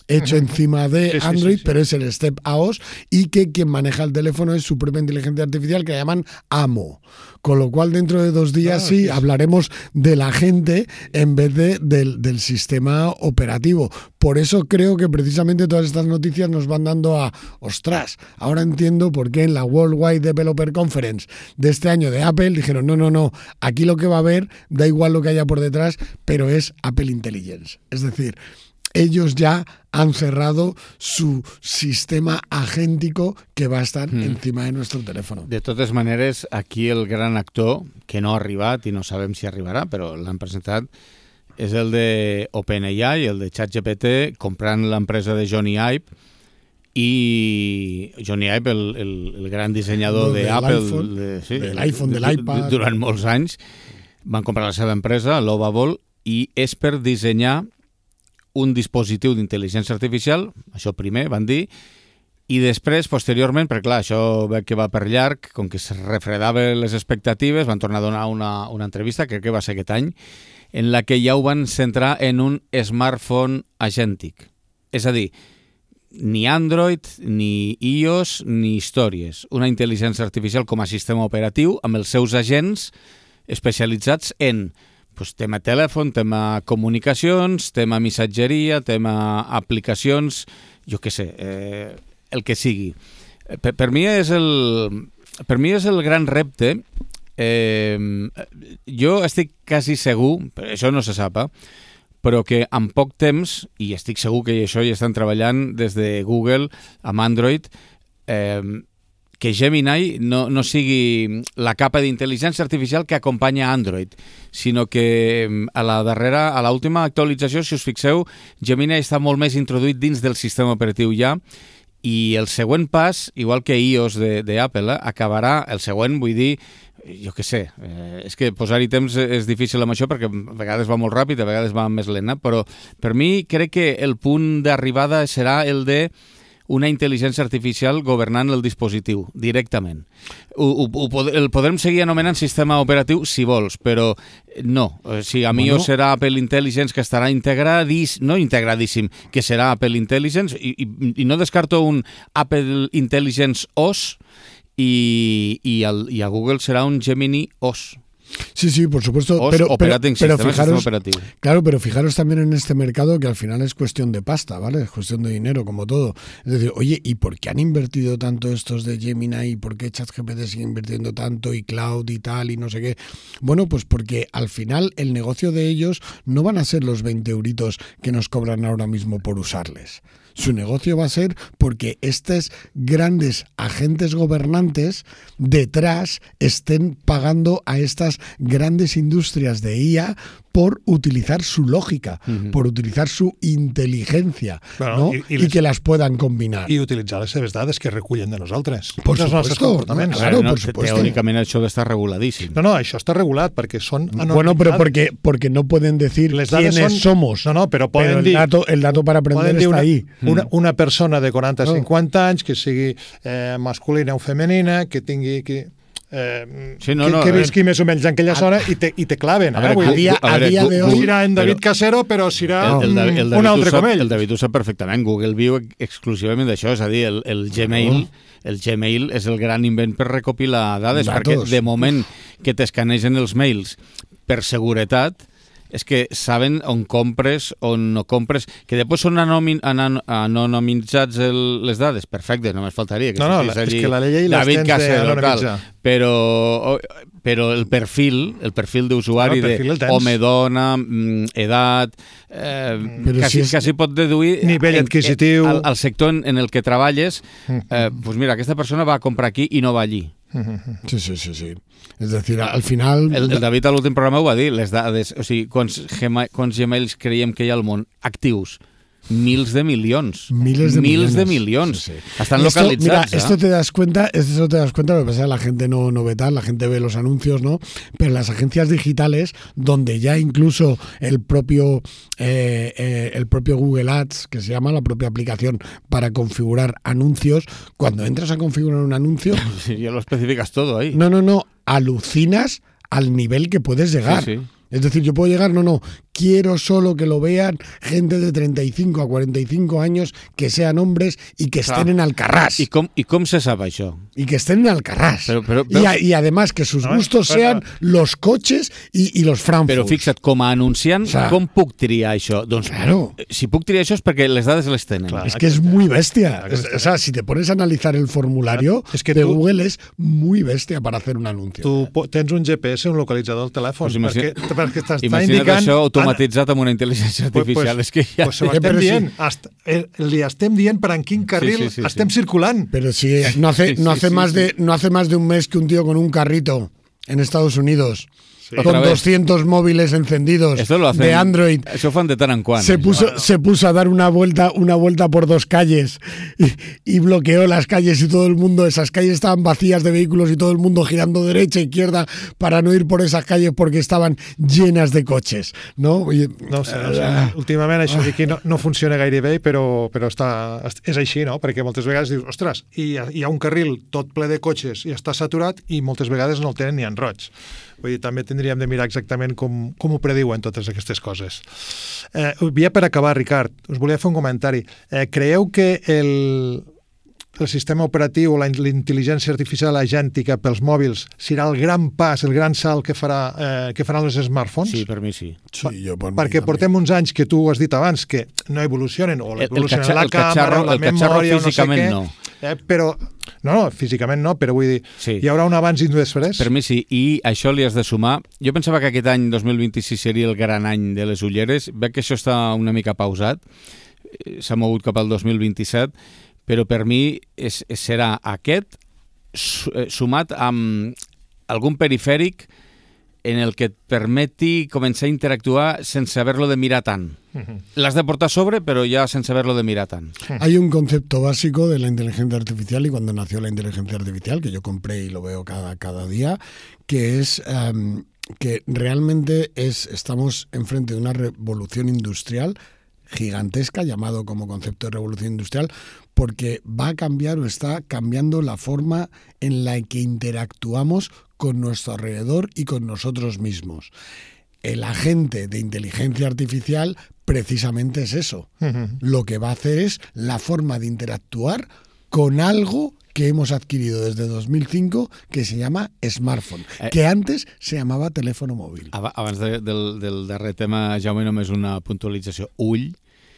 hecho encima de sí, sí, Android, sí, sí. pero es el Step A O S, y que quien maneja el teléfono es su propia inteligencia artificial, que la llaman Amo. Con lo cual, dentro de dos días Ah, sí sí, sí. hablaremos de la gente en vez de, del, del sistema operativo. Por eso creo que precisamente todas estas noticias nos van dando a, ostras, ahora entiendo por qué en la Worldwide Developer Conference de este año de Apple dijeron, no, no, no, aquí lo que va a haber, da igual lo que haya por detrás, pero es Apple Intelligence. Es decir, ellos ya han cerrado su sistema agéntico que va a estar mm. encima de nuestro teléfono. De totes maneres, aquí el gran actor, que no ha arribat i no sabem si arribarà, però l'han presentat, és el de OpenAI, el de ChatGPT, comprant l'empresa de Johnny Ive, i Johnny Ive, el, el, el gran dissenyador de d'Apple, de, sí, de l'iPhone, de l'iPad, durant molts anys, van comprar la seva empresa, Lovable, i és per dissenyar un dispositiu d'intel·ligència artificial, això primer, van dir, i després, posteriorment, perquè clar, això veig que va per llarg, com que es refredaven les expectatives, van tornar a donar una, una entrevista, crec que va ser aquest any, en la que ja ho van centrar en un smartphone agèntic. És a dir, ni Android, ni iOS, ni històries. Una intel·ligència artificial com a sistema operatiu amb els seus agents especialitzats en pues, tema telèfon, tema comunicacions, tema missatgeria, tema aplicacions, jo què sé, eh, el que sigui. Per, per mi és el per mi és el gran repte. Eh, jo estic quasi segur, això no se sap, però que en poc temps, i estic segur que això ja estan treballant des de Google amb Android, eh, que Gemini no, no sigui la capa d'intel·ligència artificial que acompanya Android, sinó que a la darrera, a l'última actualització, si us fixeu, Gemini està molt més introduït dins del sistema operatiu ja, i el següent pas, igual que iOS d'Apple, eh, acabarà, el següent, vull dir, jo què sé, eh, és que posar-hi temps és difícil amb això perquè a vegades va molt ràpid, a vegades va més lent, però per mi crec que el punt d'arribada serà el de una intel·ligència artificial governant el dispositiu, directament. Ho, ho, ho, el podrem seguir anomenant sistema operatiu si vols, però no. O sigui, a mi bueno. serà Apple Intelligence, que estarà integradíssim, no integradíssim, que serà Apple Intelligence, i, i, i no descarto un Apple Intelligence O S, i, y, al, y a Google será un Gemini O S. Sí, sí, por supuesto. O S, pero, pero, pero fijaros, claro, pero fijaros también en este mercado que al final es cuestión de pasta, ¿vale? Es cuestión de dinero, como todo. Es decir, oye, ¿y por qué han invertido tanto estos de Gemini? ¿Y por qué ChatGPT sigue invirtiendo tanto? Y Cloud y tal, y no sé qué. Bueno, pues porque al final el negocio de ellos no van a ser los veinte euritos que nos cobran ahora mismo por usarles. Su negocio va a ser porque estos grandes agentes gobernantes detrás estén pagando a estas grandes industrias de I A por utilizar su lógica, uh-huh. por utilizar su inteligencia, bueno, ¿no? I, i, les, I que las puedan combinar. I utilitzar les seves dades que recullen de nosaltres. Por supuesto, comportaments. Claro, no, por supuesto. Teòricament això està reguladíssim. No, no, això està regulat perquè són anonimitats. Bueno, pero porque, porque no pueden decir les quiénes son, somos. No, no, però poden pero el dir... Dato, el dato para aprender está una, ahí. Una, una persona de quaranta a cinquanta anys que sigui eh, masculina o femenina, que tingui... Que, Eh, sí, no, que, no, que visqui més o menys en aquella zona i te, i te claven. A, eh? veure, a, dia, a, a dia de hoy... Serà en David però, Casero, però serà el, el, el, el un altre sap, com ell. El David ho sap perfectament. Google viu exclusivament d'això, és a dir, el, el Gmail... El Gmail és el gran invent per recopilar dades, Datos. Perquè de moment que t'escanegen els mails per seguretat, és que saben on compres, on no compres, que després són anonimitzats el, les dades. Perfecte, només faltaria. Que no, no, és que la llei les tens d'anonimitzar. Però, però el perfil, el perfil d'usuari no, de home, dona, edat, eh, quasi, si és... quasi pot deduir nivell adquisitiu. En, al, al sector en, en el que treballes, eh, pues mira, aquesta persona va a comprar aquí i no va allí. Sí, sí, sí, sí. Es decir, al final... El, el David a l'últim programa ho va dir, les dades, o sigui, quants, gema, quants Gmails creiem que hi ha al món actius? Mils de milions. Miles de Mils millones. de milions. Sí, sí. Están esto, localizados. Mira, esto te das cuenta, esto te das cuenta, lo que pasa es que la gente no, no ve tal, la gente ve los anuncios, ¿no? Pero las agencias digitales, donde ya incluso el propio, eh, eh, el propio Google Ads, que se llama la propia aplicación para configurar anuncios, cuando entras a configurar un anuncio... Sí, ya lo especificas todo ahí. No, no, no, alucinas al nivel que puedes llegar. Sí, sí. Es decir, yo puedo llegar, no, no, quiero solo que lo vean gente de treinta y cinco a cuarenta y cinco años, que sean hombres y que estén en Alcarràs. I com, I com se sap això? Y que estén en Alcarràs. Pero, pero, pero, y, a, y además que sus no, gustos pero, sean los coches y, y los Frankfurt. Però fixa't, com a anunciant, o sea, com puc triar això? Doncs, claro. Si puc triar això és perquè les dades les tenen. Clar. Es que es muy bestia. Es, o sea, si te pones a analizar el formulario es que de tú, Google, es muy bestia para hacer un anuncio. Tu tens un G P S, un localitzador al telèfon, Pues imagina, perquè, perquè t'està imagina't indicant... això automatitzat amb una intel·ligència artificial. Pues, és que ja... pues ho estem Però dient. sí. Hasta, eh, li estem dient per en quin carril Sí, sí, sí, estem sí. circulant. Pero si no hace, no hace Sí, sí, más sí. de no hace más de un mes que un tío con un carrito en Estados Unidos Otra con vez. doscientos móviles encendidos Esto lo hacen, de Android Això ho fan de tant en quant. se puso Bueno. se puso a dar una vuelta una vuelta por dos calles y, y bloqueó las calles y todo el mundo, esas calles estaban vacías de vehículos y todo el mundo girando derecha e izquierda para no ir por esas calles porque estaban llenas de coches, ¿no? Oye, No ho sé, no ho sé. Últimament això d'aquí no, no funciona gaire bé, però, però està, és així, no? Perquè moltes vegades dius, ostres, hi ha, hi ha un carril tot ple de cotxes i està saturat i moltes vegades no el tenen ni en roig. Vull dir, també tindríem de mirar exactament com, com ho prediuen totes aquestes coses. Eh, ja per acabar, Ricard, us volia fer un comentari. Eh, creieu que el, el sistema operatiu o la intel·ligència artificial agèntica pels mòbils serà el gran pas, el gran salt que, farà, eh, que faran els smartphones? Sí, per mi sí. sí, yo por mí Perquè también. portem uns anys que tu has dit abans que no evolucionen, o El- el evolucionen catxa- la el catxarro- càmera, la el catxarro memòria, o no sé físicament què, no. Eh, però, no, no, físicament no, però vull dir, Sí. hi haurà un abans i un després. Per mi sí, i això li has de sumar. Jo pensava que aquest any dos mil vint-i-sis seria el gran any de les ulleres. Veig que això està una mica pausat. Eh, S'ha mogut cap al dos mil vint-i-set, però per mi és, és, serà aquest su- eh, sumat amb algun perifèric en el que et permeti començar a interactuar sense haver-lo de mirar tant. L'has de portar a sobre, però ja sense haver-lo de mirar tant. Hay un concepto básico de la inteligencia artificial y cuando nació la inteligencia artificial, que yo compré y lo veo cada, cada día, que es um, que realmente es, estamos enfrente de una revolución industrial gigantesca, llamado como concepto de revolución industrial, porque va a cambiar o está cambiando la forma en la que interactuamos con nuestro alrededor y con nosotros mismos. El agente de inteligencia artificial precisamente es eso. Uh-huh. Lo que va a hacer es la forma de interactuar con algo que hemos adquirido desde dos mil cinco que se llama smartphone, Eh. que antes se llamaba teléfono móvil. Aba- Abans de, del, del darrer tema, Jaume, només una puntualització. Ull,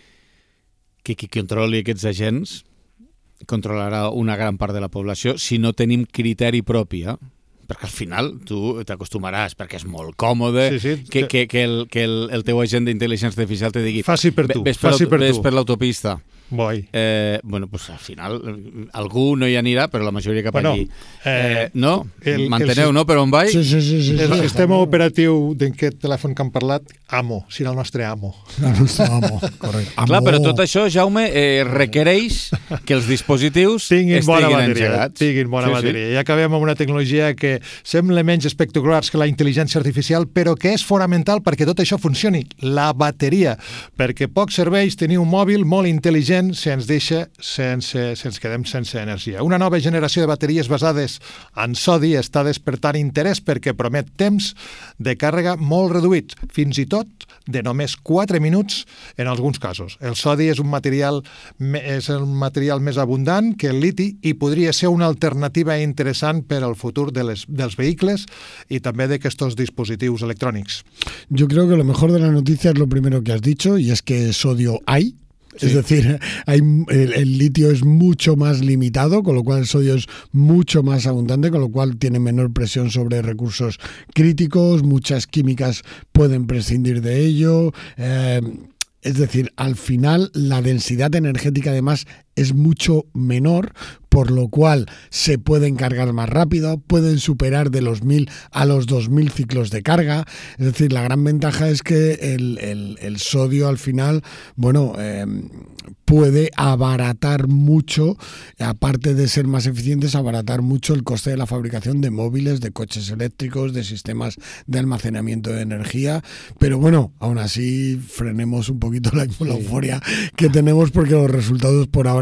que qui controli aquests agents controlarà una gran part de la població si no tenim criteri propi, eh? Perquè al final tu t'acostumaràs, perquè és molt còmode, Sí, sí. que, que, que, el, que el, el teu agent d'intel·ligència artificial te digui Faci per tu, ves per, faci per ves tu. per l'autopista. Boi. Eh, bueno, pues al final eh, algú no hi anirà, però la majoria cap Bueno, aquí. eh, Eh, no? el- Manteneu, el- no? Per on vai? Sí, sí, sí, sí, El sí. sistema operatiu d'aquest telèfon que hem parlat, Amo, serà el nostre amo. Amo, correcto. Clar, Amo. però tot això, Jaume, eh, requereix que els dispositius Tinguin bona estiguin bateria, engegats. tinguin bona Sí, sí. bateria. I acabem amb una tecnologia que sembla menys espectacular que la intel·ligència artificial, però que és fonamental perquè tot això funcioni, la bateria. Perquè poc serveix tenir un mòbil molt intel·ligent si ens deixa sense, si ens quedem sense energia. Una nova generació de bateries basades en sodi està despertant interès perquè promet temps de càrrega molt reduïts, fins i tot de només quatre minuts en alguns casos. El sodi és un material és el material més abundant que el liti i podria ser una alternativa interessant per al futur de les, dels vehicles i també d'aquests dispositius electrònics. Yo creo que lo mejor de la noticia es lo primero que has dicho, y es que sodio hay. Sí. Es decir, hay, el, el litio es mucho más limitado, con lo cual el sodio es mucho más abundante, con lo cual tiene menor presión sobre recursos críticos, muchas químicas pueden prescindir de ello. Eh, es decir, al final la densidad energética además es mucho menor, por lo cual se pueden cargar más rápido, pueden superar de los mil a los dos mil ciclos de carga. Es decir, la gran ventaja es que el, el, el sodio al final, bueno, eh, puede abaratar mucho, aparte de ser más eficientes, abaratar mucho el coste de la fabricación de móviles, de coches eléctricos, de sistemas de almacenamiento de energía. Pero bueno, aún así frenemos un poquito la, la euforia que tenemos porque los resultados por ahora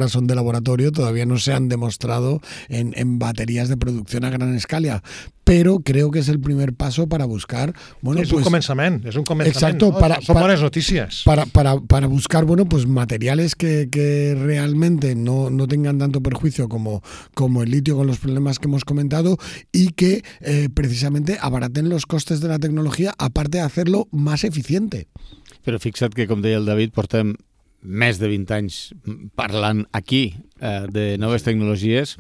ahora son de laboratorio, todavía no se han demostrado en, en baterías de producción a gran escala. Pero creo que es el primer paso para buscar... Bueno, és pues, un començament, és un començament. Exacto, ¿no? para, Son para, buenas noticias. Para, para, para buscar, bueno, pues materiales que, que realmente no, no tengan tanto perjuicio como, como el litio con los problemas que hemos comentado y que eh, precisamente abaraten los costes de la tecnología, aparte de hacerlo más eficiente. Però fixa't que, com deia el David, portem més de vint anys parlant aquí eh, de noves tecnologies.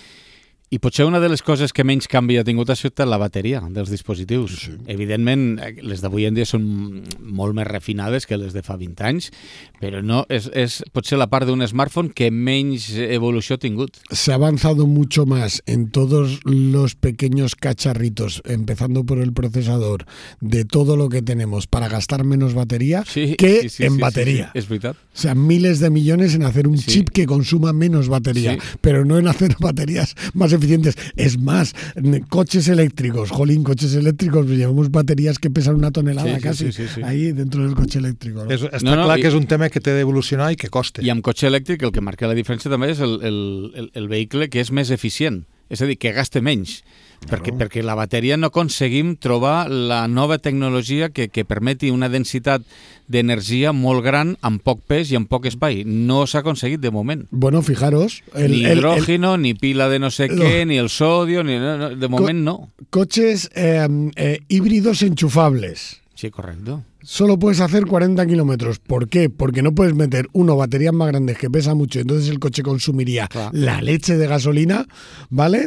I potser una de les coses que menys canvi ha tingut ha sigut la bateria dels dispositius. Sí. Evidentment, les d'avui en dia són molt més refinades que les de fa vint anys, però no és, és potser la part d'un smartphone que menys evolució ha tingut. Se ha avanzado mucho más en todos los pequeños cacharritos, empezando por el procesador, de todo lo que tenemos para gastar menos batería sí, que sí, sí, en sí, batería. Sí, sí, és veritat. O sea, miles de millones en hacer un sí. chip que consuma menos batería, sí. pero no en hacer baterías más eficientes. Es más, coches eléctricos, jolín, coches eléctricos, llevamos baterías que pesan una tonelada sí, casi, sí, sí, sí, sí. ahí dentro del coche eléctrico. ¿No? És, està no, no, clar i, que és un tema que té d'evolucionar i que costa. I amb cotxe elèctric el que marca la diferència també és el, el, el, el vehicle que és més eficient, és a dir, que gaste menys. Perquè, perquè la bateria no aconseguim trobar la nova tecnologia que, que permeti una densitat d'energia molt gran amb poc pes i amb poc espai. No s'ha aconseguit de moment. Bueno, fijaros... El, ni hidrógeno, el, el, ni pila de no sé lo, qué, ni el sodio, ni, no, no, de moment no. Coches eh, eh, híbridos enchufables. Sí, correcto. Solo puedes hacer cuarenta kilómetros. ¿Por qué? Porque no puedes meter, uno, baterías más grandes que pesa mucho, entonces el coche consumiría claro. la leche de gasolina, ¿vale?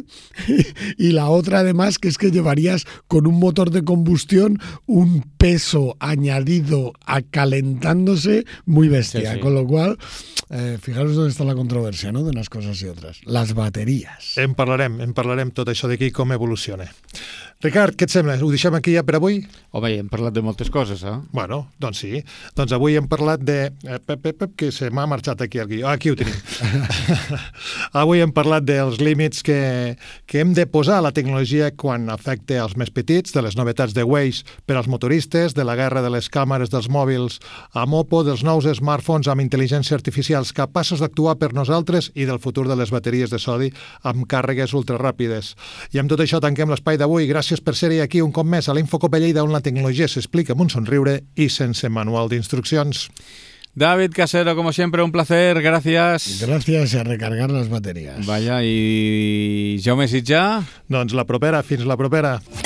Y la otra, además, que es que llevarías con un motor de combustión un peso añadido a calentándose muy bestia. Sí, sí. Con lo cual, eh, fijaros dónde está la controversia, ¿no?, de unas cosas y otras. Las baterías. En parlarem, en parlarem tot això d'aquí, com evoluciona. Ricard, què et sembla? Ho deixem aquí ja per avui? Home, ja hem parlat de moltes coses, eh? Bueno, doncs sí. Doncs avui hem parlat de... Eh, pep, pep, pep, que se m'ha marxat aquí el guió. Ah, aquí ho tenim. Avui hem parlat dels límits que, que hem de posar a la tecnologia quan afecta els més petits, de les novetats de Waze per als motoristes, de la guerra de les càmeres dels mòbils amb Oppo, dels nous smartphones amb intel·ligència artificials capaços d'actuar per nosaltres i del futur de les bateries de sodi amb càrregues ultraràpides. I amb tot això tanquem l'espai d'avui. Gràcies per ser-hi aquí un cop més a l'Infocope Lleida, on la tecnologia s'explica amb un somriure y sense manual de instrucciones. David Casero, como siempre, un placer, gracias. Gracias, a recargar las baterías. Vaya, i Jaume Sitjà? Doncs la propera, fins la propera.